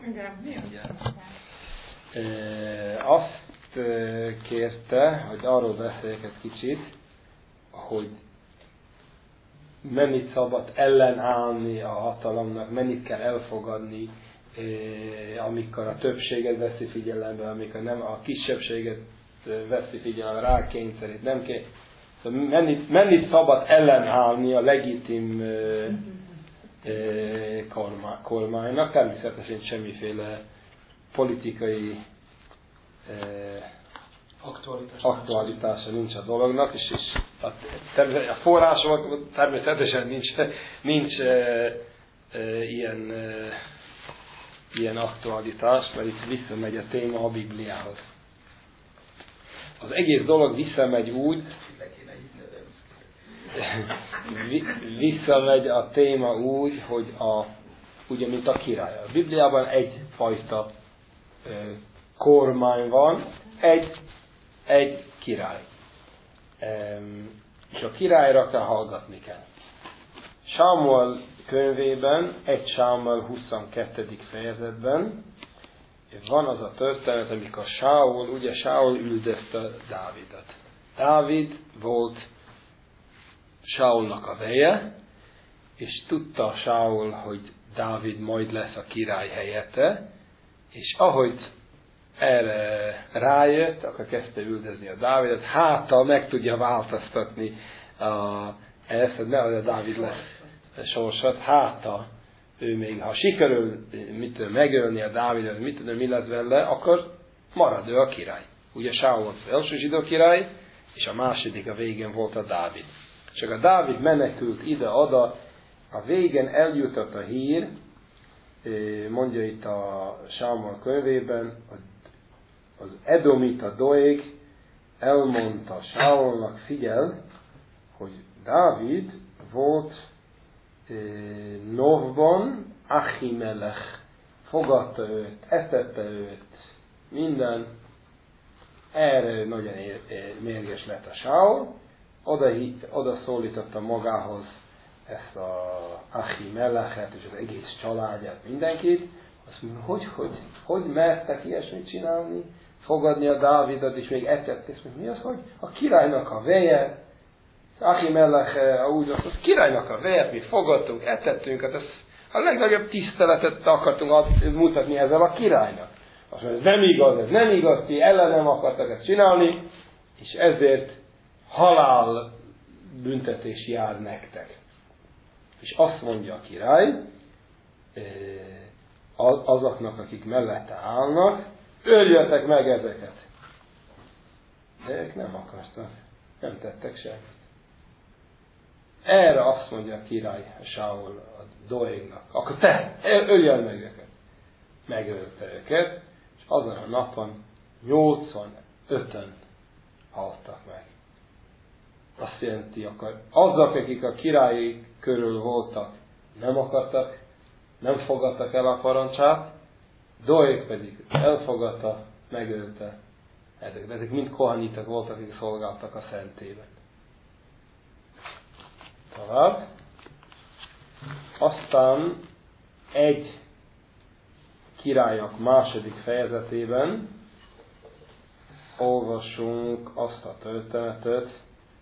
Azt kérte, hogy arról beszéljek egy kicsit, hogy mennyit szabad ellenállni a hatalomnak, mennyit kell elfogadni, amikor a többséget veszi figyelembe, amikor nem a kisebbséget veszi figyelembe, rákényszerít, nem kell. Szóval mennyit szabad ellenállni a legitim kormánynak, természetesen semmiféle politikai aktualitása nincs a dolognak, és a források természetesen nincs ilyen aktualitás, mert itt visszamegy a téma a Bibliához. Az egész dolog visszamegy úgy, visszamegy a téma úgy, hogy ugye mint a király. A Bibliában egyfajta kormány van, egy király. És a királyra kell hallgatni kell. Sámuel könyvében, 1 Sámuel 22. fejezetben van az a történet, amikor Sául üldözte Dávidot. Dávid volt Sáulnak a veje, és tudta Sául, hogy Dávid majd lesz a király helyette, és ahogy erre rájött, akkor kezdte üldözni a Dávidot, háttal meg tudja változtatni ezt, hogy nehogy a Dávid lesz sorsat, háttal ő még, ha sikerül megölni a Dávidot, mi lesz vele, akkor marad ő a király. Ugye Sául volt az első zsidó király, és a második a végén volt a Dávid. Csak a Dávid menekült ide-oda, a végén eljutott a hír, mondja itt a Sámuel könyvében, az edomita Doeg elmondta Sáulnak, figyel, hogy Dávid volt Novban Achimelech, fogadta őt, etette őt, minden, erre nagyon mérges lett a Sául, oda szólította magához ezt a Achimelechet és az egész családját, mindenkit, azt mondja, hogy mertek ilyesmit csinálni, fogadni a Dávidot, és még etett, és mi az, hogy a királynak a veje, Achimelech úgy az királynak a vejet, mi fogadtunk, etettünk, hát a legnagyobb tiszteletet akartunk mutatni ezzel a királynak. Azt mondja, ez nem igaz, ti ellenem akartak ezt csinálni, és ezért halál büntetés jár nektek. És azt mondja a király, azoknak, akik mellette állnak, öljetek meg ezeket. De ők nem akartak, nem tettek semmit. Erre azt mondja a király, a Sául, a Doegnak, akkor te, öljön meg őket. Megölte őket, és azon a napon 85-en haltak meg. Azt jelenti, akkor azok, akik a király körül voltak, nem akartak, nem fogadtak el a parancsát, Doeg pedig elfogadta, megölte ezeket. Ezek mind kohanitak voltak, akik szolgáltak a szentében. Tovább. Aztán egy királyok második fejezetében olvasunk azt a történetet,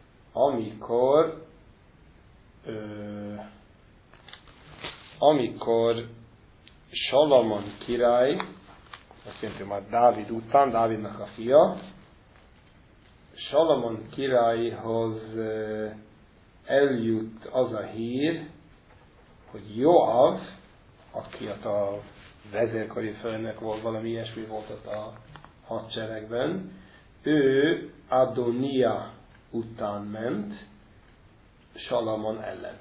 amikor Salamon király, azt jelenti már Dávid után, Dávidnak a fia, Salamon királyhoz eljut az a hír, hogy Joab, aki a vezérkari főnök volt, valami ilyesmi volt ott a hadseregben, ő Adonia után ment Salamon ellen.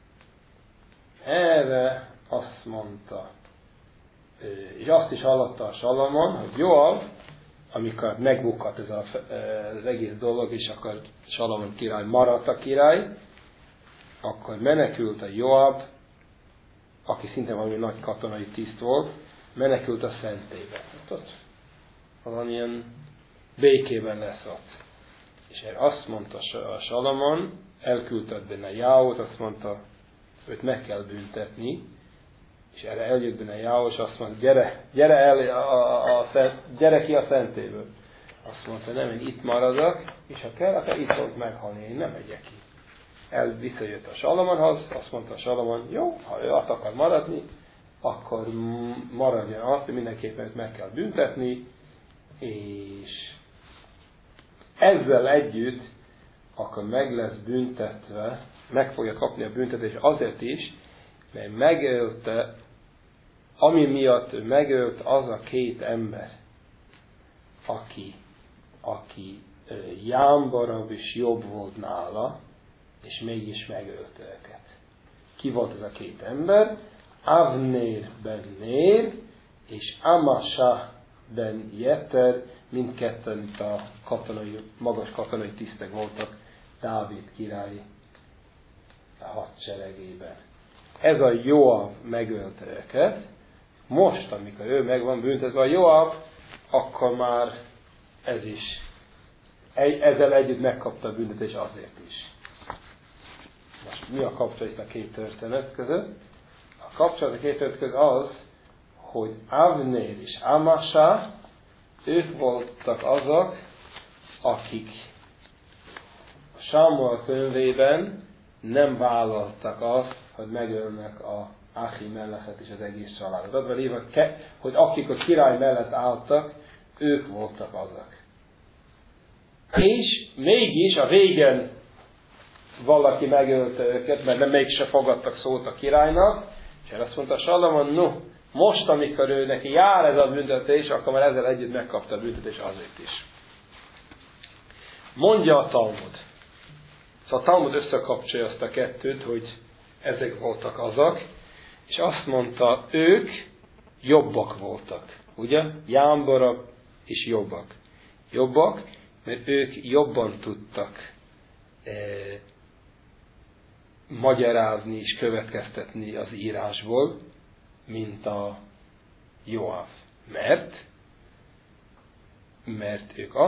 Erre azt mondta, és azt is hallotta a Salamon, hogy Joab, amikor megbukhat ez az egész dolog, és akkor Salamon király maradt a király, akkor menekült a Joab, aki szinte valami nagy katonai tiszt volt, menekült a szentélybe. Ott valamilyen békében lesz ott. És erre azt mondta a Salamon, elküldte benne Jáót, azt mondta, őt meg kell büntetni, És erre eljött Benajáhu, és azt mondta, gyere ki a szentéből. Azt mondta, nem, én itt maradok, és ha kell, akkor itt fogok meghalni, én nem megyek ki. Visszajött a Salamonhoz, azt mondta a Salamon, jó, ha ő ott akar maradni, akkor maradjon azt, mindenképpen őt meg kell büntetni, és ezzel együtt akkor meg lesz büntetve, meg fogja kapni a büntetést azért is, mert megölte, ami miatt ő megölt az a két ember, aki jámbarabb és jobb volt nála, és mégis megölte őket. Ki volt ez a két ember? Avnér ben Nér és Amasa ben Jeter, mindketten itt a magas katonai tisztek voltak Dávid király hadseregében. Ez a Joab megölte őket. Most, amikor ő meg van büntetve a Joab, akkor már ez is, ezzel együtt megkapta a büntetés azért is. Most mi a kapcsolat a két történet között? A kapcsolat a két történet között az, hogy Avnér és Amasa, ők voltak azok, akik a Sámuel könyvében nem vállaltak azt, hogy megölnek a Ahimelechet és az egész családot. Az van írva, hogy akik a király mellett álltak, ők voltak azok. És mégis a végén valaki megölte őket, mert nem mégse fogadtak szót a királynak, és azt mondta Salamon, no, most, amikor ő neki jár ez a büntetés, akkor már ezzel együtt megkapta a büntetés azért is. Mondja a Talmud. Szóval a Talmud összekapcsolja azt a kettőt, hogy ezek voltak azok, és azt mondta, ők jobbak voltak. Ugye? Jámborabb és jobbak. Jobbak, mert ők jobban tudtak magyarázni és következtetni az írásból, mint a Joab. Mert ők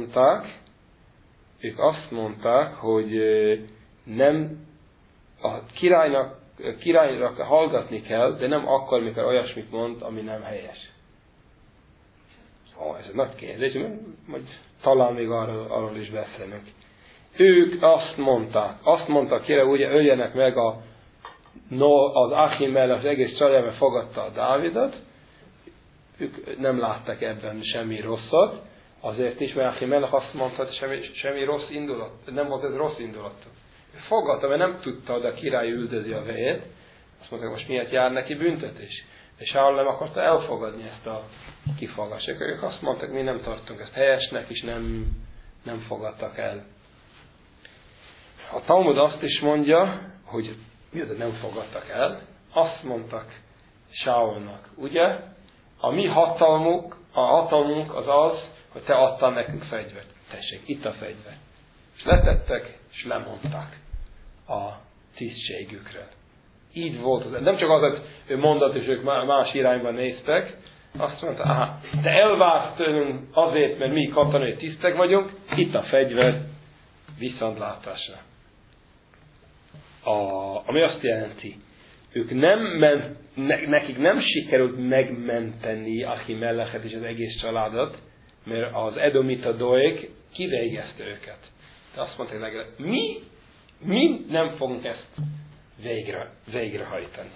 azt mondták, hogy nem a királynak hallgatni kell, de nem akkor, mikor olyasmit mond, ami nem helyes. Ez egy nagy kérdés, majd talán még arról is beszélnek. Ők azt mondták, kire ugye öljenek meg az Ahimelech, az egész családban fogadta a Dávidot, ők nem láttak ebben semmi rosszat, azért is, mert Ahimelech azt mondta, hogy semmi rossz indulat, nem volt ez rossz indulat. Ő fogadta, mert nem tudta, hogy a király üldözi a vejét, azt mondta, most miért jár neki büntetés. És Saul nem akarta elfogadni ezt a kifogást. Ők azt mondták, mi nem tartunk ezt helyesnek, és nem fogadtak el. A Talmud azt is mondja, hogy miért nem fogadtak el, azt mondtak Saulnak, ugye? A mi hatalmunk az az, hogy te adtál nekünk fegyvert. Tessék, itt a fegyver. És letettek, és lemondták a tisztségükről. Így volt. Nem csak az, hogy ő mondott, és ők más irányban néztek, azt mondta, te elvársz tőlünk azért, mert mi katonai tisztek vagyunk, itt a fegyver viszontlátásra. Ami azt jelenti, ők nekik nem sikerült megmenteni Ahimelechet és az egész családot, mert az edomita doeg kivégezte őket. De azt mondták legalább, mi nem fogunk ezt végrehajtani.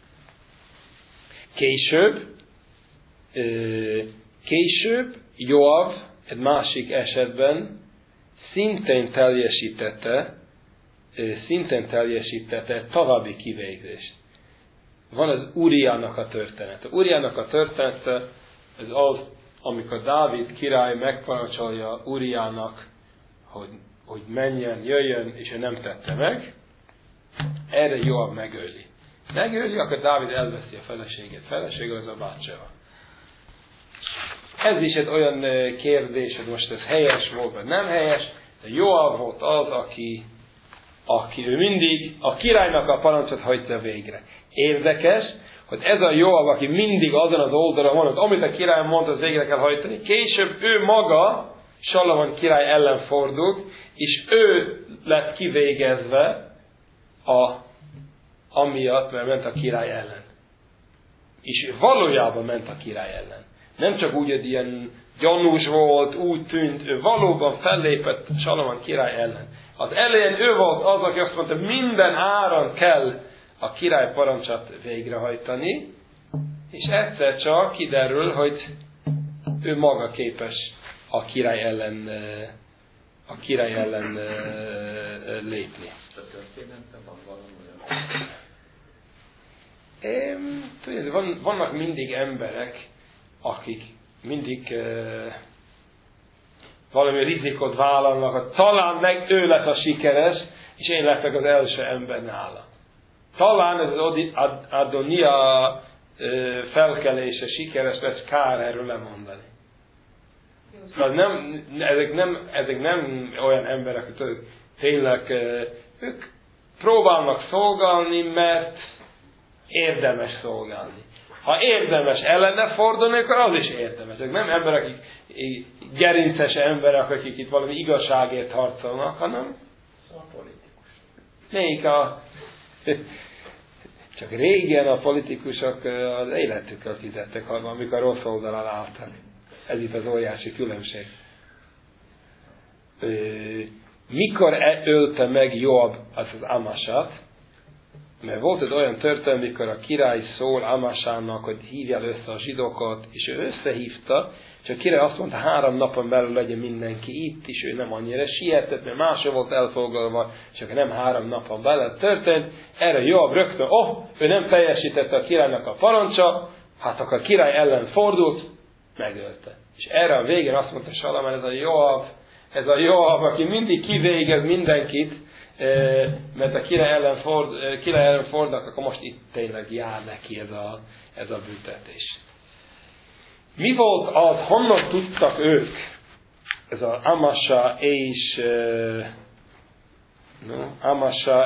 Később Joab egy másik esetben szintén teljesítette további kivégzést. Van az Uriának a története. Uriának a története ez az, amikor Dávid király megparancsolja Uriának, hogy menjen, jöjjön, és ő nem tette meg. Erre Joab megöli. Megöli, akkor Dávid elveszi a feleségét. Felesége az a Bátseva. Ez is egy olyan kérdés, hogy most ez helyes volt, vagy nem helyes, de Joab volt az, aki ő mindig a királynak a parancsot hajtja végre. Érdekes, hogy ez a Joab, aki mindig azon az oldalon van, hogy amit a király mondta, az végre kell hajtani, később ő maga Salamon király ellen fordult, és ő lett kivégezve amiatt, mert ment a király ellen. És valójában ment a király ellen. Nem csak úgy, hogy ilyen gyanús volt, úgy tűnt, ő valóban fellépett Salamon király ellen. Az elején ő volt az, aki azt mondta, minden áron kell a király parancsát végrehajtani, és egyszer csak kiderül, hogy ő maga képes a király ellen lépni. Vannak mindig emberek, akik mindig valami rizikot vállalnak, hogy talán meg ő lesz a sikeres, és én leszek az első ember nála. Talán ez az Adonia felkelése sikeres lesz, kár erről lemondani. Ezek nem olyan emberek, hogy tényleg ők próbálnak szolgálni, mert érdemes szolgálni. Ha érdemes ellene fordulni, akkor az is érdemes. Ezek nem emberek, akik gerinces emberek, akik itt valami igazságért harcolnak, hanem a politikus. Csak régen a politikusok az életükkel fizettek, amikor rossz oldalán álltak. Ez itt az óriási különbség. Mikor ölte meg Joab az Amasát? Mert volt egy olyan történet, mikor a király szól Amasának, hogy hívja össze a zsidókat, és ő összehívta, és a király azt mondta, 3 napon belül legyen mindenki itt, és ő nem annyira sietett, mert máshol volt elfoglalva, csak nem 3 napon belül történt. Erre Joab rögtön, ő nem teljesítette a királynak a parancsa, hát akkor a király ellen fordult, megölte. És erre a végén azt mondta Salamon, ez a Joab, aki mindig kivégez mindenkit, mert a király ellen fordulnak, akkor most itt tényleg jár neki ez a büntetés. Mi volt az, honnan tudtak ők, ez az Amasa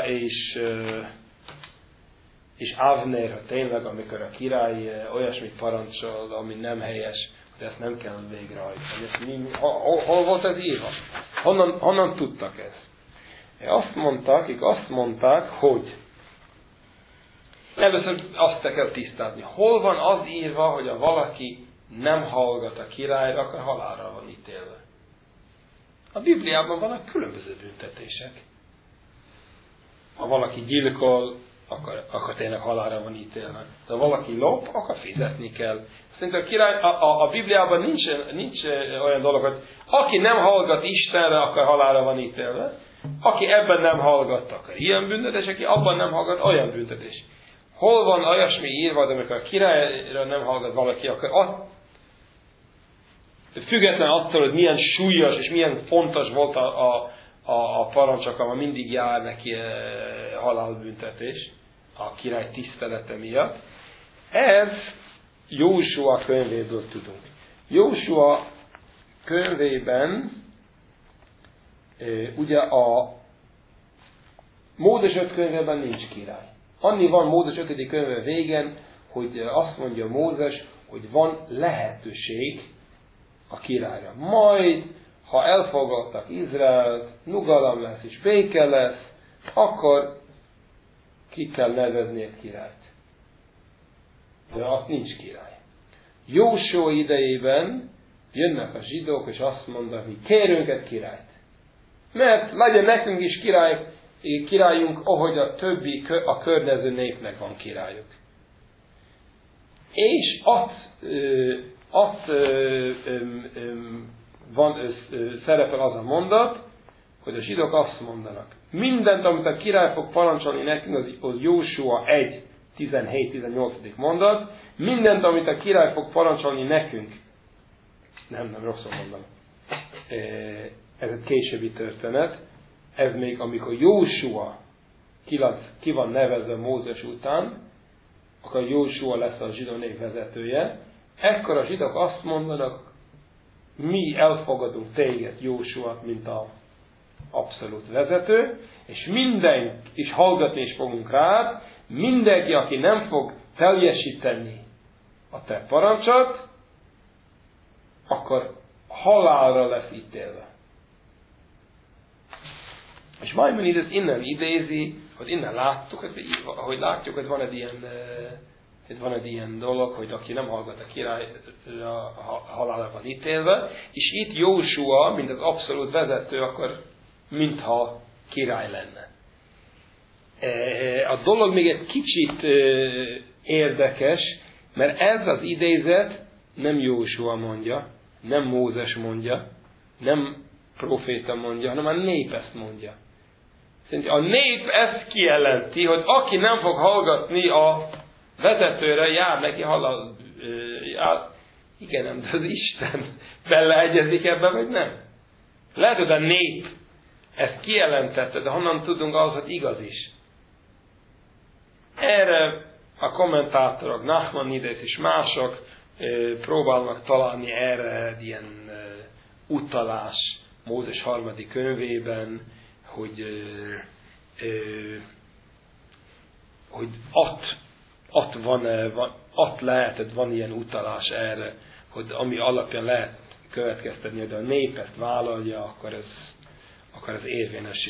és Avner, ha tényleg, amikor a király olyasmit parancsol, ami nem helyes, de ezt nem kell végrehajtani. Hol volt ez írva? Honnan tudtak ezt? Azt mondták, hogy először azt kell tisztázni. Hol van az írva, hogy ha valaki nem hallgat a királyra, akkor halálra van ítélve? A Bibliában vannak különböző büntetések. Ha valaki gyilkol, akkor tényleg halálra van ítélve. De ha valaki lop, akkor fizetni kell. Szerintem a Bibliában nincs olyan dolog, hogy aki nem hallgat Istenre, akkor halálra van ítélve. Aki ebben nem hallgat, akkor ilyen büntetés, aki abban nem hallgat, olyan büntetés. Hol van olyasmi írva, de amikor a királyra nem hallgat valaki, akkor független attól, hogy milyen súlyos és milyen fontos volt a parancsok, ahol mindig jár neki halálbüntetés a király tisztelete miatt. Ez Jósua könyvéből tudunk. Jósua könyvében ugye a Mózes 5 könyvében nincs király. Annyi van Mózes 5. könyve végén, hogy azt mondja Mózes, hogy van lehetőség a királyra. Majd, ha elfogadtak Izraelt, nyugalom lesz és béke lesz, akkor ki kell nevezni egy királyt. De azt nincs király. Jósua idejében jönnek a zsidók, és azt mondanak, hogy kérünk egy királyt. Mert legyen nekünk is királyunk, ahogy a többi, a környező népnek van királyuk. És szerepel az a mondat, hogy a zsidók azt mondanak, mindent, amit a király fog parancsolni nekünk, az Jósua 1, 17-18. mondat, mindent, amit a király fog parancsolni nekünk, nem rosszul mondom, ez egy későbbi történet, ez még amikor Jósua ki van nevezve Mózes után, akkor Jósua lesz a zsidó nép vezetője, ekkor a zsidók azt mondanak, mi elfogadunk téged, Jósua, mint a abszolút vezető, és és hallgatni is fogunk rád, mindenki, aki nem fog teljesíteni a te parancsot, akkor halálra lesz ítélve. És Maimonides innen idézi, hogy innen látjuk, hogy van egy ilyen itt van egy ilyen dolog, hogy aki nem hallgat a király, halálra van ítélve, és itt Jósua, mint az abszolút vezető, akkor mintha király lenne. A dolog még egy kicsit érdekes, mert ez az idézet nem Jósua mondja, nem Mózes mondja, nem proféta mondja, hanem a nép ezt mondja. Szerintem a nép ezt kijelenti, hogy aki nem fog hallgatni a vezetőre, jár neki halál. Igen, nem, de az Isten beleegyezik ebbe, vagy nem? Lehet, hogy a nép ezt kijelentette, de honnan tudunk az, hogy igaz is? Erre a kommentátorok, Nachmanides és mások próbálnak találni erre egy ilyen utalás Mózes 3. könyvében, hogy van ilyen utalás erre, hogy ami alapján lehet következtetni, hogy a nép ezt vállalja, akkor ez érvényes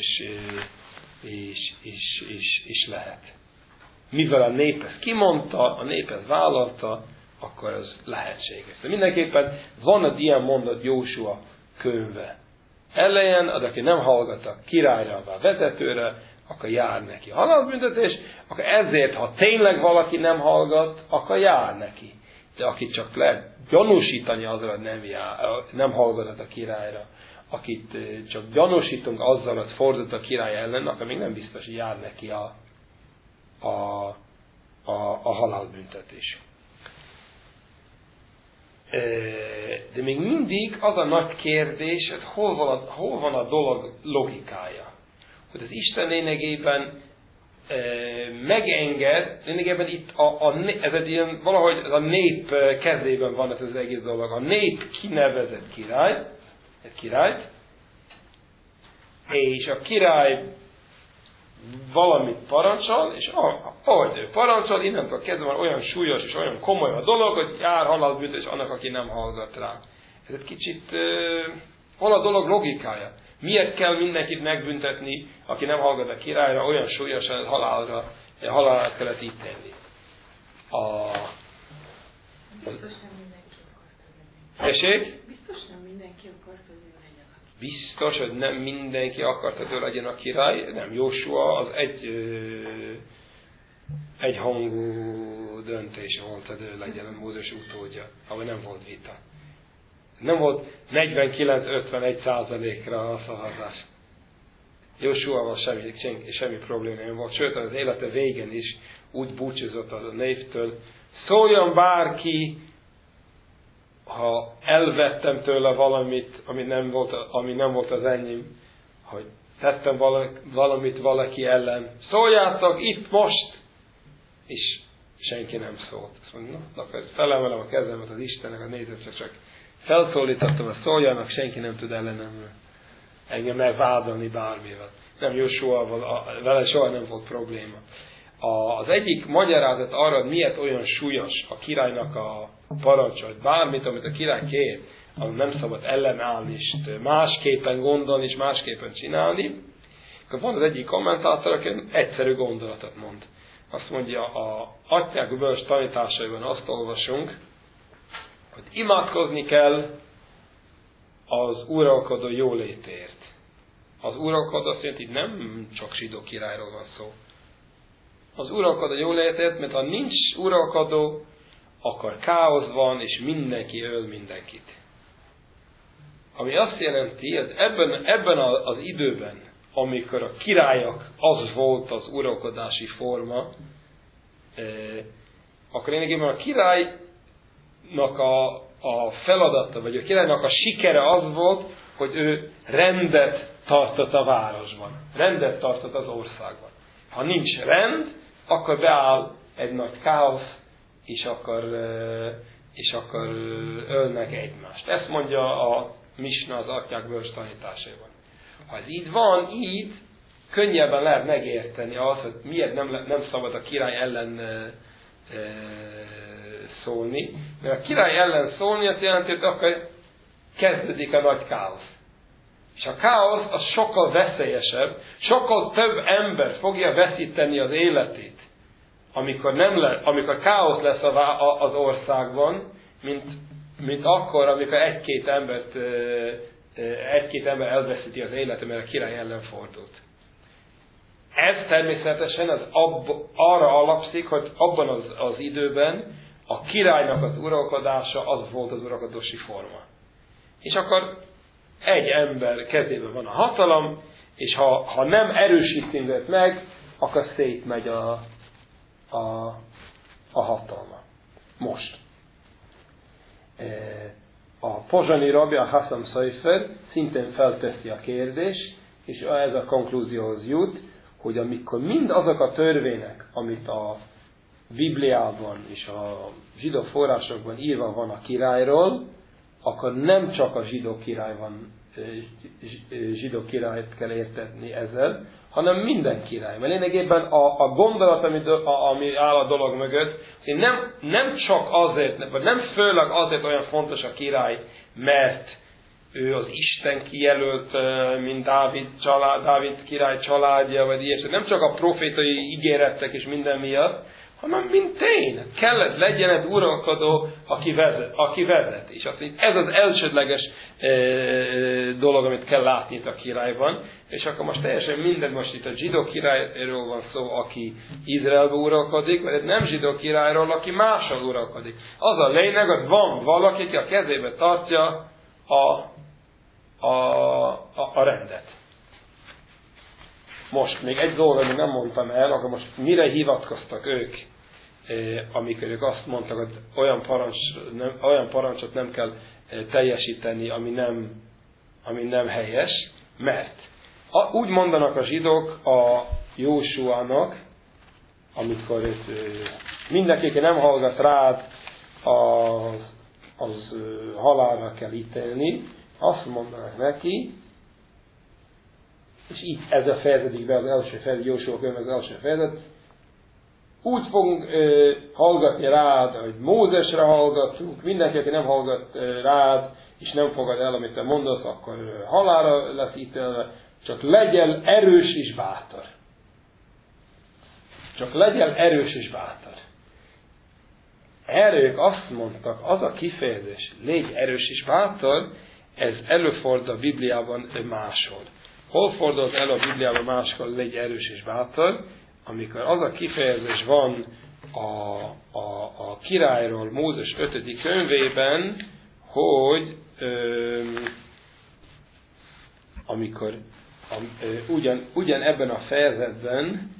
is lehet. Mivel a nép ezt kimondta, a nép ezt vállalta, akkor ez lehetséges. De mindenképpen van egy ilyen mondat Jósua könyve elején, az, aki nem hallgat a királyra, vagy a vezetőre, akkor jár neki halálbüntetés, akkor ezért, ha tényleg valaki nem hallgat, akkor jár neki. De akit csak lehet gyanúsítani azra, hogy nem hallgat a királyra, akit csak gyanúsítunk azzal, hogy fordult a király ellen, akkor még nem biztos, hogy jár neki a halálbüntetés. De még mindig az a nagy kérdés, hogy hol van a dolog logikája. Hogy az Isten lényegében megenged, lényegében itt ez egy ilyen, valahogy ez a nép kezében van ez az egész dolog. A nép kinevezett királyt, és a király valamit parancsol, és ahogy ő parancsol, innentől kezdve van olyan súlyos és olyan komoly a dolog, hogy jár halálbüntetés annak, aki nem hallgat rá. Ez egy kicsit, hol a dolog logikája? Miért kell mindenkit megbüntetni, aki nem hallgat a királyra, olyan súlyosan halálra kellett ítélni? Biztos nem mindenki akarta lenni. Tessék? Biztos nem mindenki akarta, hogy ő legyen a király. Biztos, hogy nem mindenki akarta, hogy ő legyen a király. Nem, Jósua az egyhangú döntés volt, hogy ő legyen a Mózes utódja, ahol nem volt vita. Nem volt 49-51%-ra a szavazás. Jósuával semmi probléma nem volt. Sőt, az élete végén is úgy búcsúzott a névtől. Szóljon bárki, ha elvettem tőle valamit, ami nem volt az enyém, hogy tettem valamit valaki ellen. Szóljátok itt most! És senki nem szólt. Azt mondja, akkor felemelem a kezemet az Istennek, a nézőtre csak felszólítottam, hogy szóljanak, senki nem tud ellenem engem megvádolni bármivel. Nem, Jósuával, vele soha nem volt probléma. Az egyik magyarázat arra, hogy miért olyan súlyos a királynak a parancsa, hogy bármit, amit a király kér, amit nem szabad ellenállni, és másképpen gondolni, és másképpen csinálni, akkor van az egyik kommentátor, aki egyszerű gondolatot mond. Azt mondja, a Atyák bölcs tanításaiban azt olvasunk, hogy imádkozni kell az uralkodó jólétért. Az uralkodó szerint itt nem csak zsidó királyról van szó. Az uralkodó jólétért, mert ha nincs uralkodó, akkor káosz van, és mindenki öl mindenkit. Ami azt jelenti, hogy ebben az időben, amikor a királyok az volt az uralkodási forma, akkor lényegében a királynak a feladata, vagy a királynak a sikere az volt, hogy ő rendet tartott a városban, rendet tartott az országban. Ha nincs rend, akkor beáll egy nagy káosz, és akkor ölnek egymást. Ezt mondja a Misna az Atyák bölcs tanításaiban. Ha ez így van, így könnyebben lehet megérteni azt, hogy miért nem szabad a király ellen szólni. Mert a király ellen szólni azt jelenti, hogy akkor kezdődik a nagy káosz. És a káosz az sokkal veszélyesebb, sokkal több ember fogja veszíteni az életét amikor káosz lesz az országban, mint akkor, amikor egy-két ember elveszíti az életet, mert a király ellen fordult. Ez természetesen arra alapszik, hogy abban az időben a királynak az uralkodása az volt az uralkodási forma. És akkor egy ember kezében van a hatalom, és ha nem erősíti őt meg, akkor szétmegy a hatalma. Most. A pozsonyi rabbi, a Hassam Sofer szintén felteszi a kérdést, és ez a konklúzióhoz jut, hogy amikor mind azok a törvények, amit a Bibliában és a zsidó forrásokban írva van a királyról, akkor nem csak a zsidó királyt kell értetni ezzel, hanem minden király. Mert lényegében a gondolat, ami áll a dolog mögött, hogy nem csak azért, vagy nem főleg azért olyan fontos a király, mert ő az Isten kijelölt, mint Dávid király családja, vagy ilyesmi. Nem csak a profétai ígéretek és minden miatt, hanem mint tény. Kellett legyen egy uralkodó, aki vezet. És azt mondja, ez az elsődleges dolog, amit kell látni itt a királyban. És akkor most teljesen minden, most itt a zsidó királyról van szó, aki Izraelbe uralkodik, vagy egy nem zsidó királyról, aki máshol uralkodik. Az a lényeg, hogy van valaki, aki a kezébe tartja a rendet. Most még egy dolog, amit nem mondtam el, akkor most mire hivatkoztak ők, amikor ők azt mondtak, hogy olyan parancsot nem kell teljesíteni, ami nem helyes, mert úgy mondanak a zsidók a Jósuának, amikor mindenki, aki nem hallgat rád, az halálra kell ítélni, azt mondanak neki, és így ez a fejezedik be az első fejezet, Jósua könyv az első fejezet, úgy fogunk hallgatni rád, hogy Mózesre hallgatunk, mindenki, aki nem hallgat rád, és nem fogad el, amit te mondasz, akkor halálra lesz ítélve, csak legyen erős és bátor. Csak legyen erős és bátor. Erre ők azt mondtak, az a kifejezés, légy erős és bátor, ez előfordul a Bibliában máshol. Hol fordul elő a Bibliában máshol, légy erős és bátor, amikor az a kifejezés van a királyról Mózes 5. könyvében, hogy amikor ugyan ebben a fejezetben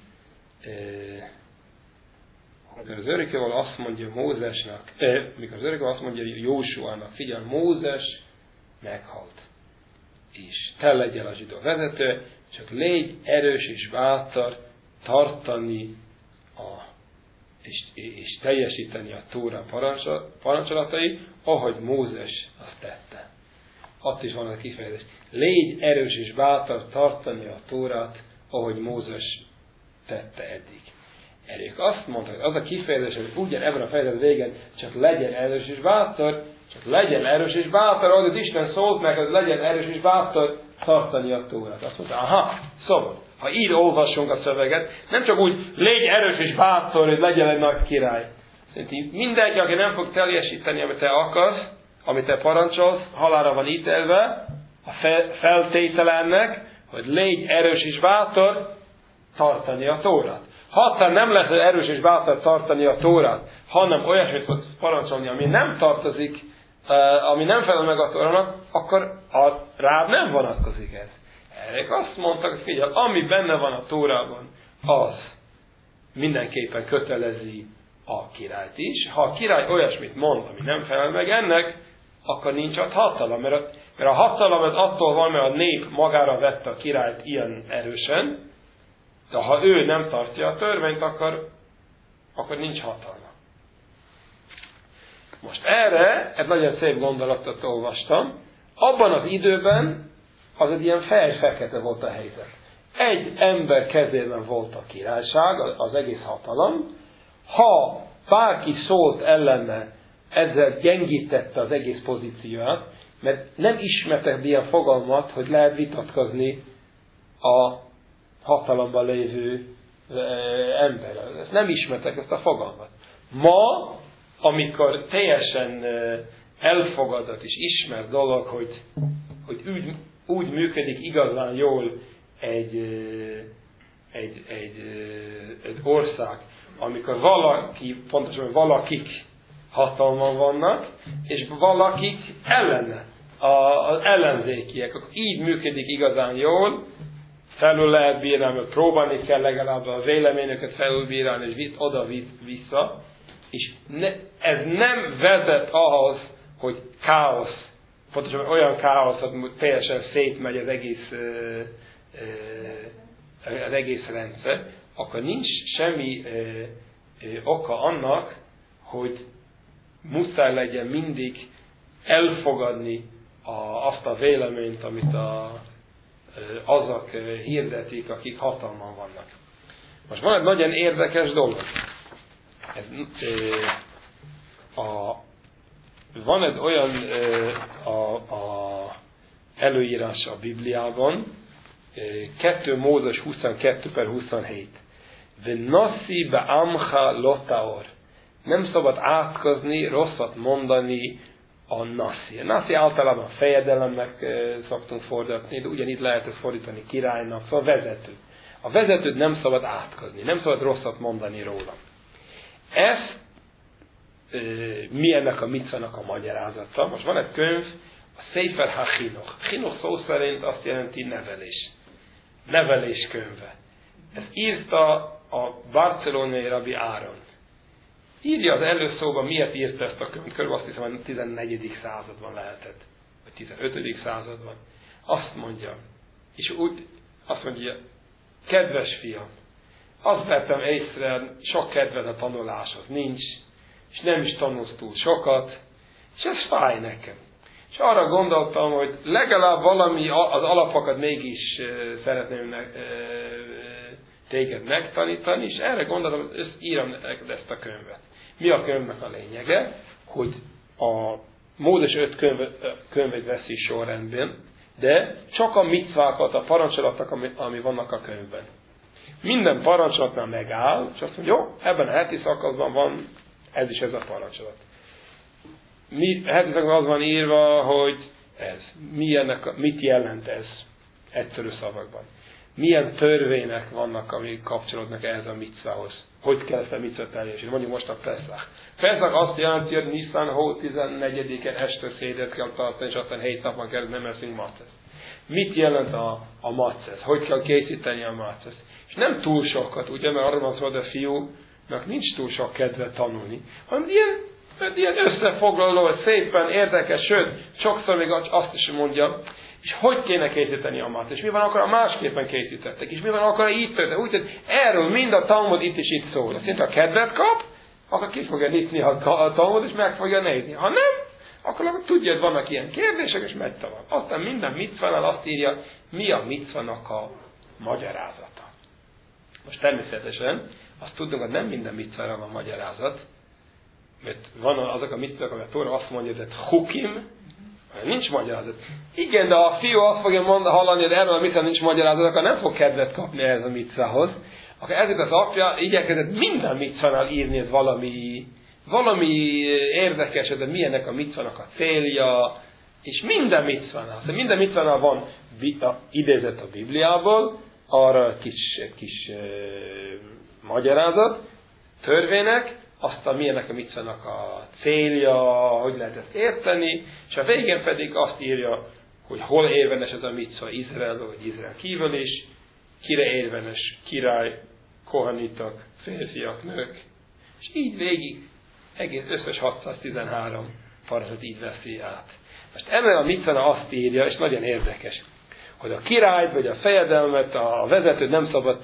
az örökkévaló azt mondja Mózesnek, mikor az örökkévaló azt mondja Jósuának, figyelj, Mózes meghalt. És te legyél a zsidó vezető, csak légy erős és bátor tartani és teljesíteni a Tóra parancsolatai, ahogy Mózes azt tette. Ott is van a kifejezés. Légy erős és bátor tartani a Tórát, ahogy Mózes tette eddig. Erők azt mondta, hogy az a kifejezés, hogy ugyan ebben a fejezet végén csak legyen erős és bátor, csak legyen erős és bátor, ahogy az Isten szólt meg, hogy legyen erős és bátor tartani a Tórát. Azt mondta, aha, szóval, ha így olvassunk a szöveget, nem csak úgy légy erős és bátor, hogy legyen egy nagy király. Szerintem mindenki, aki nem fog teljesíteni, amit te akarsz, amit te parancsolsz, halálra van ítélve, a feltétele ennek, hogy légy erős és bátor tartani a Tórát. Ha te nem lesz erős és bátor tartani a Tórát, hanem olyasmit fogsz parancsolni, ami nem tartozik, ami nem felel meg a Tórának, akkor rád nem vonatkozik ez. Erre azt mondtak, hogy figyelj, ami benne van a Tórában, az mindenképpen kötelezi a királyt is. Ha a király olyasmit mond, ami nem felel meg ennek, akkor nincs ott hatalom. Mert a hatalom az attól van, mert a nép magára vette a királyt ilyen erősen, de ha ő nem tartja a törvényt, akkor nincs hatalma. Most erre egy nagyon szép gondolatot olvastam. Abban az időben az egy ilyen fehér-fekete volt a helyzet. Egy ember kezében volt a királyság, az egész hatalom. Ha bárki szólt ellene, ezzel gyengítette az egész pozícióját, mert nem ismertek ilyen fogalmat, hogy lehet vitatkozni a hatalomban lévő ember. Ezt nem ismertek, ezt a fogalmat. Ma, amikor teljesen elfogadott és ismert dolog, hogy úgy működik igazán jól egy ország, amikor valaki, pontosan valakik hatalmon vannak, és valakik ellene, az ellenzékiek, akkor így működik igazán jól, felül lehet bírálni, próbálni kell legalább a véleményeket felülbírálni, és oda-vissza, és ez nem vezet ahhoz, hogy káosz, pontosan olyan káosz, hogy teljesen szétmegy az egész rendszer, akkor nincs semmi oka annak, hogy muszáj legyen mindig elfogadni azt a véleményt, amit azok hirdetik, akik hatalman vannak. Most van egy nagyon érdekes dolog. Van egy olyan előírás a Bibliában, 2 Mózes 22/27. V'naszi be'amcha lo taor. Nem szabad átkozni, rosszat mondani a naszi. A naszi általában fejedelemnek szoktunk fordítani, de ugyanígy lehet ezt fordítani királynak, szóval vezető. A vezetőt nem szabad átkozni, nem szabad rosszat mondani róla. Ez mi ennek a micvának a magyarázata? Most van egy könyv, a Sefer HaChinuch. Chinuch szó szerint azt jelenti nevelés. Nevelés könyve. Ezt írta a barcelonai Rabbi Áron. Írja az előszóban, miért írta ezt a könyvet, körülbelül azt hiszem, a 14. században lehetett, vagy 15. században. Azt mondja, és úgy azt mondja, kedves fiam, azt vettem észre, sok kedved a tanuláshoz nincs, és nem is tanulsz túl sokat, és ez fáj nekem. És arra gondoltam, hogy legalább valami az alapokat mégis szeretném téged megtanítani, és erre gondoltam, hogy írom neked ezt a könyvet. Mi a könyvnek a lényege? Hogy a Mózes 5 könyvet veszi sorrendben, de csak a micvákat, a parancsolatok, ami vannak a könyvben. Minden parancsolatnál megáll, és azt mondja, jó, ebben a heti szakaszban van ez is ez a parancsolat. A heti szakaszban az van írva, hogy ez. Mit jelent ez egyszerű szavakban? Milyen törvények vannak, amik kapcsolódnak ehhez a micvához? Hogy kell ezt a micvát teljesíteni? Mondjuk most a Peszach. Peszach azt jelenti, hogy Nisztán hó 14-én este szédet kell tartani, és aztán 7 napon keresztül nem eszünk macesz. Mit jelent a macesz? Hogy kell készíteni a macesz? És nem túl sokat, ugye, mert arra van szó, hogy a fiúnak nincs túl sok kedve tanulni, hanem ilyen összefoglaló, hogy szépen érdekes, sőt, sokszor még azt is mondja, és hogy kéne készíteni a macesz, és mi van akkor, a másképpen készítettek, és mi van akkor, így történt, úgy, hogy erről mind a Talmud itt is itt szól. Azt ha kedvet kap, akkor ki fogja nyitni a Talmud, és meg fogja nézni. Ha nem, akkor tudja, hogy vannak ilyen kérdések, és megy tovább. Aztán minden micvánál azt írja, mi a micvának a magyarázata. Most természetesen azt tudunk, hogy nem minden micvára van magyarázat, mert van azok a micvák, amelyek Tóra azt mondja, hogy hukim, nincs magyarázat. Igen, de a fiú azt fogja hallani, hogy erről a micvára nincs magyarázat, akkor nem fog kedvet kapni ehhez a micvához. Akkor ezért az apja igyekezett minden micvánál írni, ez valami érdekes, de milyennek a micvának a célja, és minden micvánál van idézet a Bibliából, arra egy kis magyarázat, törvények, aztán milyennek a micvának a célja, hogy lehet ezt érteni, és a végén pedig azt írja, hogy hol érvényes ez a micva Izrael, vagy Izrael kívül is, kire érvényes király, kohanitak, férfiak, nők, és így végig egész összes 613 parancsot így veszi át. Most ebben a micvana azt írja, és nagyon érdekes, hogy a királyt, vagy a fejedelmet, a vezetőt nem szabad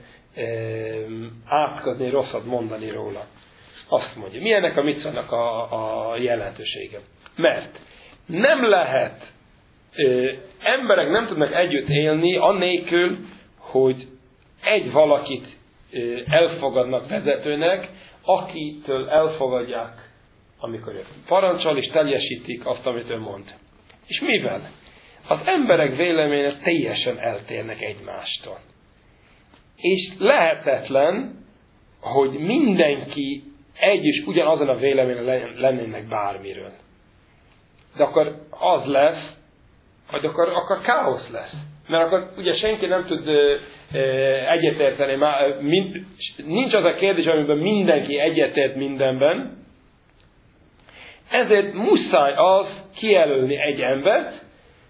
átkozni, rosszat mondani róla. Azt mondja, mi ennek a micvának a jelentősége? Mert nem lehet, emberek nem tudnak együtt élni annélkül, hogy egy valakit elfogadnak vezetőnek, akitől elfogadják, amikor ő parancsol, és teljesítik azt, amit ő mond. És mivel? Az emberek véleménye teljesen eltérnek egymástól. és lehetetlen, hogy mindenki egy és ugyanazon a véleményen lennének bármiről. De akkor az lesz, hogy akkor káosz lesz. Mert akkor ugye senki nem tud egyetérteni. Nincs az a kérdés, amiben mindenki egyetért mindenben. Ezért muszáj az kijelölni egy embert,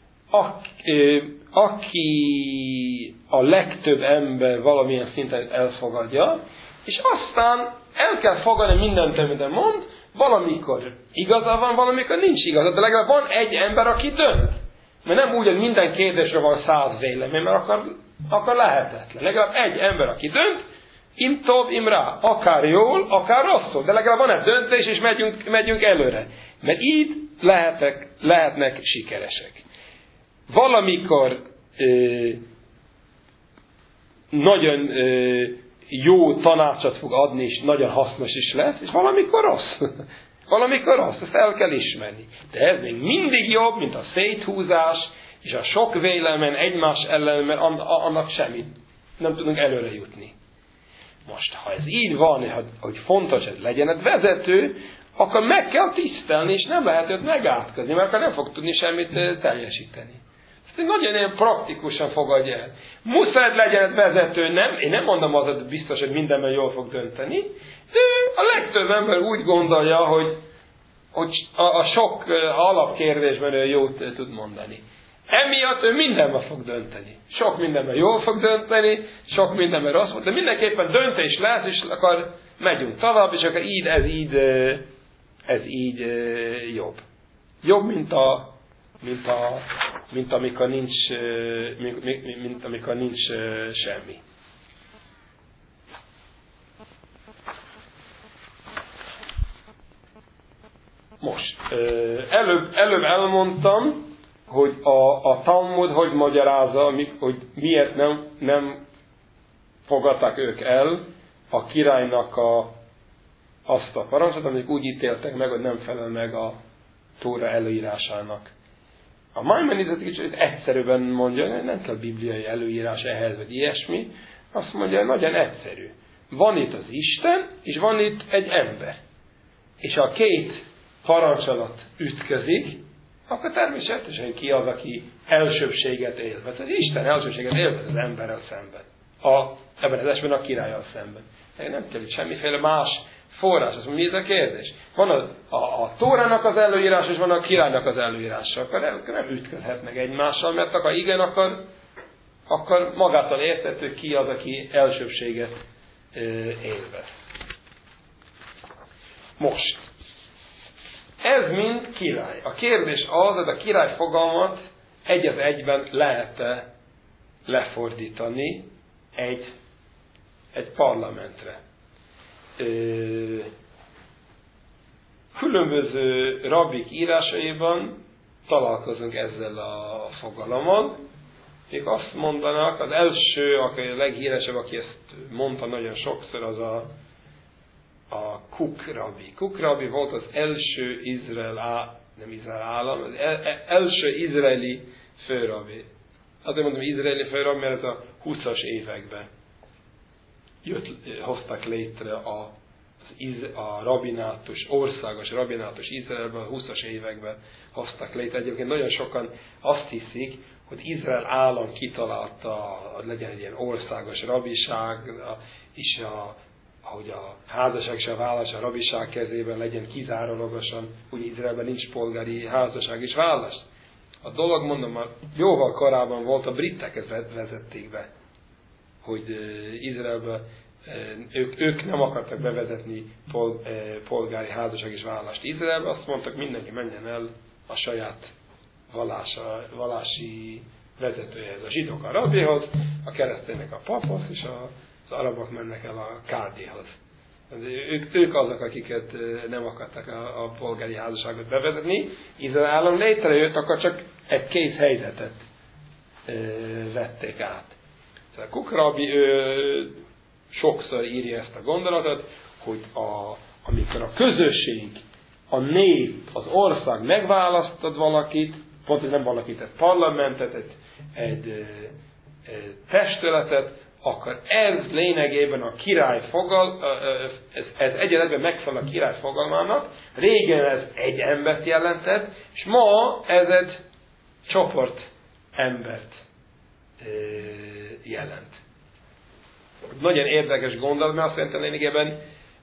aki a legtöbb ember valamilyen szinten elfogadja, és aztán el kell fogadni mindent, amit mond, valamikor igaza van, valamikor nincs igaza, de legalább van egy ember, aki dönt. Mert nem úgy, hogy minden kérdésre van 100 vélemény, mert akkor lehetetlen. Legalább egy ember, aki dönt, im tov, im rá. Akár jól, akár rosszul. De legalább van egy döntés, és megyünk előre. Mert így lehetnek sikeresek. Valamikor nagyon jó tanácsot fog adni, és nagyon hasznos is lesz, és valamikor rossz. Valamikor rossz, ezt el kell ismerni. De ez még mindig jobb, mint a széthúzás, és a sok vélemény egymás ellen, mert annak semmit nem tudunk előre jutni. Most, ha ez így van, hogy fontos, hogy legyen egy vezető, akkor meg kell tisztelni, és nem lehet őt megátkozni, mert akkor nem fog tudni semmit teljesíteni. Ezt nagyon ilyen praktikusan fogadja el. Muszáj legyen egy vezető, én nem mondom az, biztos, hogy mindenben jól fog dönteni, de a legtöbb ember úgy gondolja, hogy a sok alapkérdésben ő jót tud mondani. Emiatt ő mindenben fog dönteni. Sok mindenben jól fog dönteni, sok mindenben rossz fog, de mindenképpen döntés lesz, és akkor megyünk tovább, és akkor ez így jobb. Jobb, mint amikor nincs semmi. Most, előbb elmondtam, hogy a Talmud hogy magyarázza, hogy miért nem fogadták ők el a királynak azt a parancsot, amik úgy ítéltek meg, hogy nem felel meg a Tóra előírásának. A Maimonides kicsit egyszerűen mondja, hogy nem kell bibliai előírás ehhez, vagy ilyesmi. Azt mondja, nagyon egyszerű. Van itt az Isten, és van itt egy ember. És ha a két parancsolat ütközik, akkor természetesen ki az, aki elsőbséget élvez. Az Isten elsőbséget élvez az emberrel szemben. Ebben az esetben a királlyal szemben. Nem kell itt semmiféle más forrás. Azt mondja, mi ez a kérdés? Van a Tórának az előírás, és van a királynak az előírása. Akkor nem ütközhetnek egymással, mert ha igen, akkor magától értető ki az, aki elsőbséget élvez. Most, ez mind király. A kérdés az, hogy a király fogalmat egy az egyben lehet-e lefordítani egy parlamentre. Különböző rabbik írásaiban találkozunk ezzel a fogalommal. Ők azt mondanak, az első, aki a leghíresebb, aki ezt mondta nagyon sokszor, az a Kuk rabbi. Kuk rabbi volt az első első izraeli főrabbi. Azért mondom izraeli főrabbi, mert ez a 20-as években hoztak létre a rabinátus, országos rabinátus Izraelben, a 20-as években hoztak létre. Egyébként nagyon sokan azt hiszik, hogy Izrael állam kitalálta, hogy legyen egy ilyen országos rabiság, és ahogy a házasság és a vállás a rabiság kezében legyen kizárólagosan, úgy Izraelben nincs polgári házasság és vállás. A dolog, mondom, már jóval korábban volt, a britek ezt vezették be, hogy Izraelben ők nem akartak bevezetni polgári házasság és vállást Izraelbe, azt mondtak, mindenki menjen el a saját vallási vezetőjehez. A zsidók a rabbihoz, a keresztények a paphoz, és az arabok mennek el a kádéhoz. Ők azok, akiket nem akartak a polgári házasságot bevezetni. Izrael állam létrejött, akkor csak egy kész helyzetet vették át. A Kuk rabbi sokszor írja ezt a gondolatot, hogy amikor a közösség, a nép, az ország megválasztod valakit, pont nem valakit, egy parlamentet, egy testületet, akkor ez lényegében a király ez egyenletben megfelel a király fogalmának. Régen ez egy embert jelentett, és ma ez egy csoport embert jelent. Nagyon érdekes gondolat, mert azt jelenti lényegében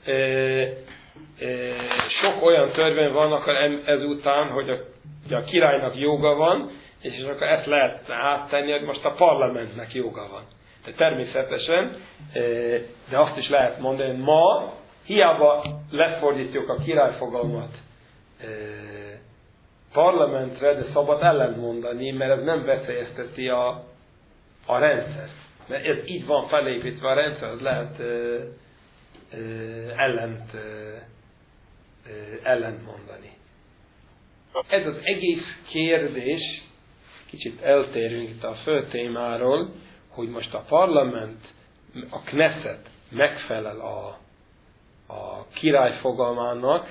sok olyan törvény van akkor ezután, hogy a királynak joga van, és akkor ezt lehet áttenni, hogy most a parlamentnek joga van. De természetesen, de azt is lehet mondani, hogy ma hiába lefordítjuk a királyfogalmat parlamentre, de szabad ellentmondani, mert ez nem veszélyezteti a rendszer. Mert ez így van felépítve a rendszer, az lehet ellentmondani. Ez az egész kérdés, kicsit eltérünk itt a fő témáról, hogy most a parlament, a Knesset megfelel a király fogalmának,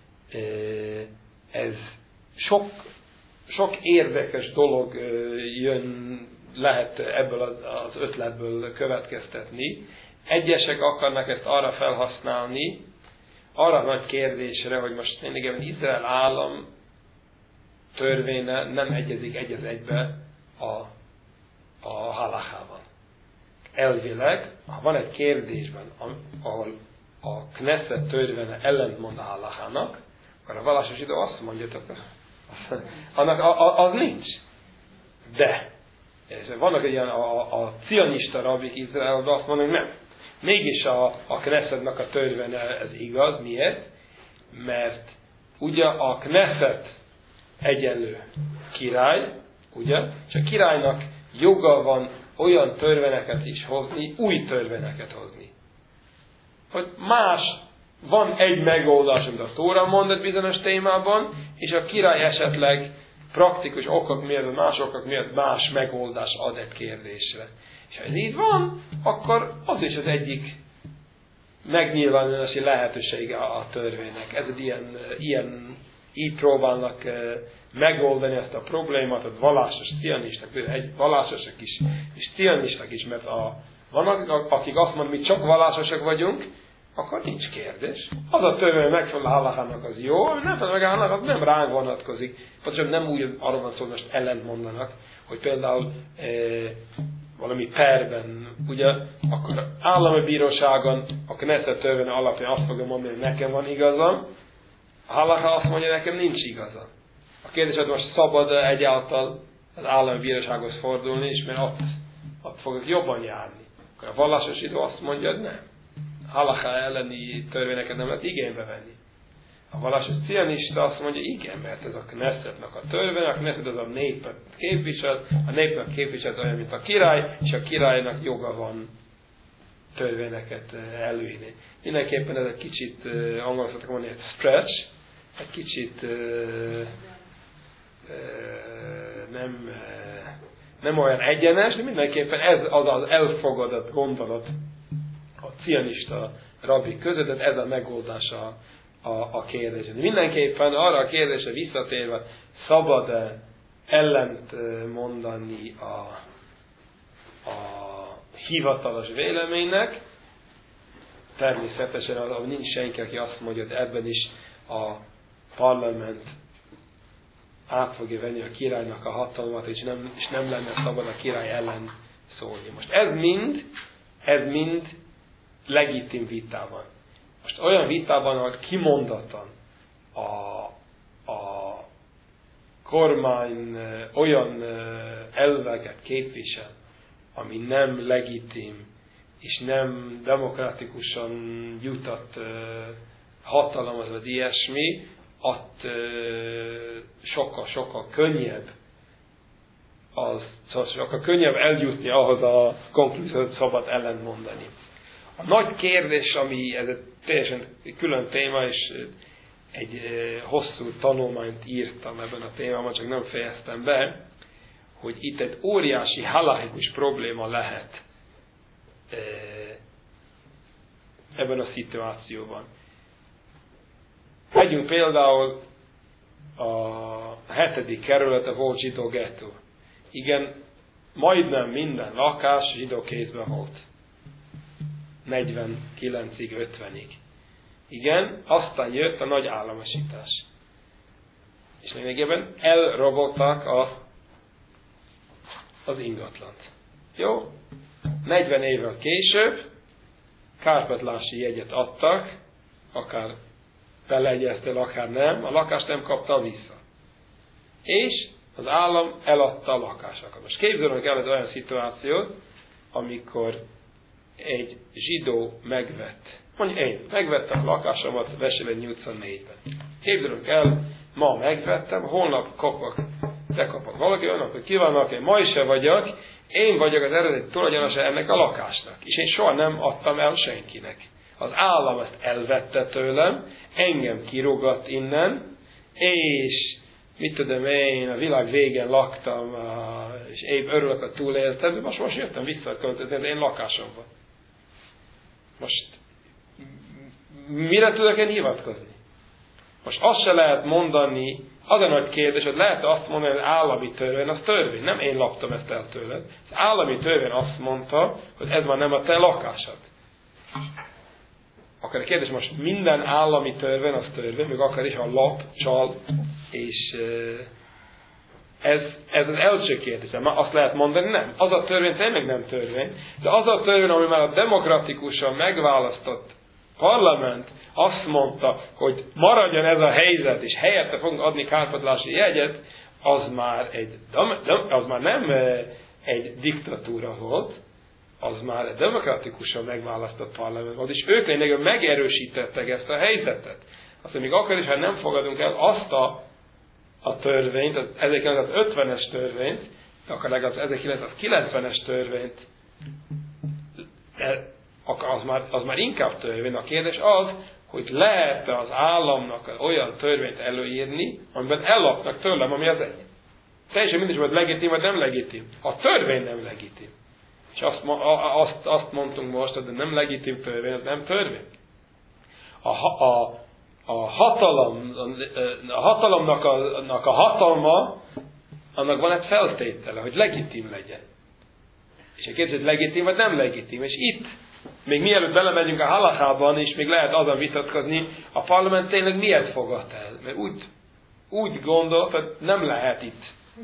ez sok érdekes dolog lehet ebből az ötletből következtetni. Egyesek akarnak ezt arra felhasználni, arra nagy kérdésre, hogy most lényegében Izrael állam törvénye nem egyezik egy az egybe a halachában. Elvileg, ha van egy kérdésben, ahol a Knesset törvénye ellentmond a halachának, akkor a vallásos zsidó azt mondja, az nincs. De vannak ilyen a cionista rabbik Izraelben, azt mondják, nem. Mégis a Knessetnek a törvénye ez igaz. Miért? Mert ugye a Knesset egyenlő király, ugye? És a királynak joga van olyan törvényeket is hozni, új törvényeket hozni. Hogy van egy megoldás, amit a Tóra mondott bizonyos témában, és a király esetleg praktikus okok miatt, más okok miatt más megoldás ad egy kérdésre. És ha ez így van, akkor az is az egyik megnyilvánulási lehetősége a törvénynek. Ez így próbálnak megoldani ezt a problémát, a vallásos cionisták, egy vallásosak is, és cionisták is, mert vannak, akik azt mondják, mi csak vallásosak vagyunk, akkor nincs kérdés. Az a törvény megfelel halachának az jó, nem felel meg halachának, az nem ránk vonatkozik. Pontosan nem úgy arról van szó, hogy most ellent mondanak, hogy például valami perben, ugye, akkor állami bíróságon a Knesset törvény alapján azt fogja mondani, hogy nekem van igazam, a halachá azt mondja, nekem nincs igazam. A kérdés, hogy most szabad egyáltalán az állami bírósághoz fordulni, és mert ott fogok jobban járni. Akkor a vallásos zsidó azt mondja, hogy nem. Halachá elleni törvényeket nem lehet igénybe venni. A vallásos cionista azt mondja, igen, mert ez a Knessetnek a törvény, a Knesset az a népet képvisel, a népnek képvisel olyan, mint a király, és a királynak joga van törvényeket előírni. Mindenképpen ez egy kicsit, angolul szoktak mondani, egy stretch, egy kicsit nem olyan egyenes, de mindenképpen ez az elfogadott gondolat a cionista rabbik között, ez a megoldása a kérdésre. Mindenképpen arra a kérdésre visszatérve, szabad-e ellent mondani a hivatalos véleménynek? Természetesen nincs senki, aki azt mondja, hogy ebben is a parlament át fogja venni a királynak a hatalmat, és nem lenne szabad a király ellen szólni. Most ez mind legitim vitában. Most olyan vitában, ahol kimondottan a kormány olyan elveket képvisel, ami nem legitim, és nem demokratikusan jutott hatalomhoz, vagy ilyesmi, ott sokkal könnyebb sokkal könnyebb eljutni ahhoz a konklúziót, szabad ellentmondani. A nagy kérdés, ami ez egy teljesen külön téma, és egy hosszú tanulmányt írtam ebben a témában, csak nem fejeztem be, hogy itt egy óriási halachikus probléma lehet ebben a szituációban. Vegyünk például a 7. kerület, a volt zsidó gettó. Igen, majdnem minden lakás zsidó kézben volt. 49-ig, 50-ig. Igen, aztán jött a nagy államosítás. És lényegében elrabolták az ingatlant. Jó? 40 évvel később kárpótlási jegyet adtak, akár beleegyeztél, akár nem, a lakást nem kapta vissza. És az állam eladta a lakásokat. Most képzeljünk el egy olyan szituációt, amikor egy zsidó mondjuk én megvettem a lakásomat Wesseling 84-ben. Képzeljünk el, ma megvettem, holnap te kapod valaki, holnap, hogy ki vannak, én ma is se vagyok, én vagyok az eredeti tulajdonosa ennek a lakásnak. És én soha nem adtam el senkinek. Az állam ezt elvette tőlem, engem kirúgott innen, és mit tudom én, a világ végén laktam, és épp örülök, hogy túléltem, de most jöttem vissza költözni az én lakásomba. Most mire tudok én hivatkozni? Most azt se lehet mondani, az a nagy kérdés, hogy lehet azt mondani, hogy az állami törvény, az törvény. Nem én laptam ezt el tőled. Az állami törvény azt mondta, hogy ez már nem a te lakásod. Akkor a kérdés most minden állami törvény, az törvény, még akár is a lap, csal, és ez az első kérdés. Azt lehet mondani, nem. Az a törvény tényleg nem törvény, de az a törvény, ami már a demokratikusan megválasztott parlament azt mondta, hogy maradjon ez a helyzet, és helyette fogunk adni kárpótlási jegyet, az már nem egy diktatúra volt, az már egy demokratikusan megválasztott parlament volt, és ők lényegében megerősítettek ezt a helyzetet. Azt még akkor is, ha nem fogadunk el azt a törvényt, az 1950-es törvényt, de akár legalább 1990-es törvényt, az már inkább törvény. A kérdés az, hogy lehet-e az államnak olyan törvényt előírni, amiben ellopnak tőlem, ami az enyém. Teljesen mindegy, hogy legitim vagy nem legitim. A törvény nem legitim. És azt mondtunk most, hogy nem legitim törvény, az nem törvény. A hatalomnak a hatalma, annak van egy feltétele, hogy legitim legyen. És a kérdés, hogy legitim vagy nem legitim. És itt, még mielőtt belemegyünk a halachában, és még lehet azon vitatkozni, a parlament tényleg miért fogadt el? Mert úgy gondolt, hogy nem lehet itt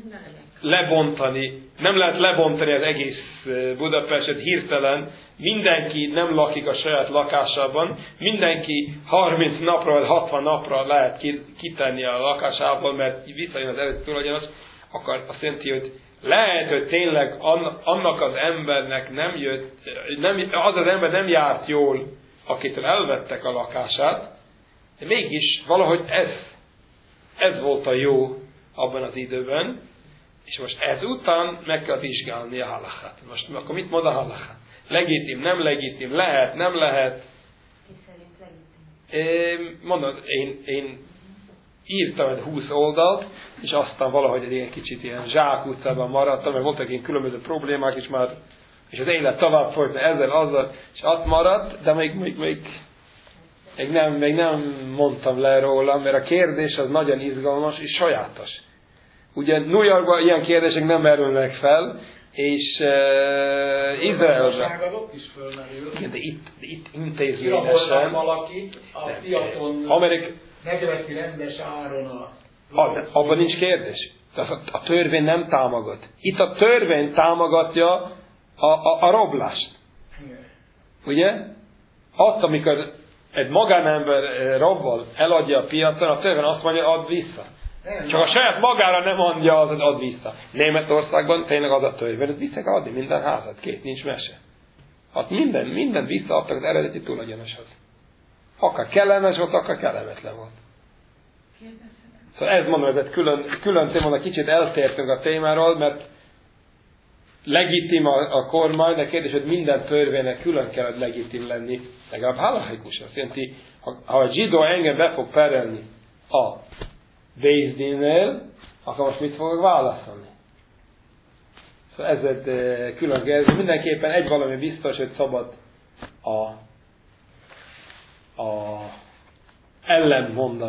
nem lehet lebontani az egész Budapestet hirtelen, mindenki nem lakik a saját lakásában, mindenki 30 napra vagy 60 napra lehet kitenni a lakásából, mert visszajön az eredeti tulajdonos, akkor azt jelenti, hogy lehet, hogy tényleg annak az embernek az az ember nem járt jól, akitől elvettek a lakását, de mégis valahogy ez volt a jó abban az időben, és most ezután meg kell vizsgálni a halachát. Most akkor mit mond a halachát? Legitim, nem legitim, lehet, nem lehet. Mondom, én írtam egy 20 oldalt, és aztán valahogy egy ilyen kicsit ilyen zsákutcában maradtam, mert voltak ilyen különböző problémák is már, és az élet tovább folyt ezzel, azzal, és ott maradt, de még nem mondtam le róla, mert a kérdés az nagyon izgalmas és sajátos. Ugye New Yorkban ilyen kérdések nem merülnek fel, és Izraelben. De itt intézményesen. Valakit a piacon megveszi rendes áron abban nincs kérdés. A törvény nem támogat. Itt a törvény támogatja a rablást. Ugye? Azt, amikor egy magánember rabbal eladja a piacon, a törvény azt mondja, add vissza. Csak a saját magára nem mondja az, hogy add vissza. Németországban tényleg az a törvény, hogy vissza kell adni minden házat, nincs mese. Hát mindent visszaadtak az eredeti tulajdonoshoz. Akár kellemes volt, akár kellemetlen volt. Szóval ez mondom, ez egy külön téma, kicsit eltértünk a témáról, mert legitim a kormány, de kérdés, hogy minden törvénynek külön kell legitim lenni, legalább halachikus. Azt jelenti, ha a zsidó engem be fog perelni a Beis Dinnél, akkor most mit fogok válaszolni? Szóval ez egy külön kérdés. Mindenképpen egy valami biztos, hogy szabad ellen mondani.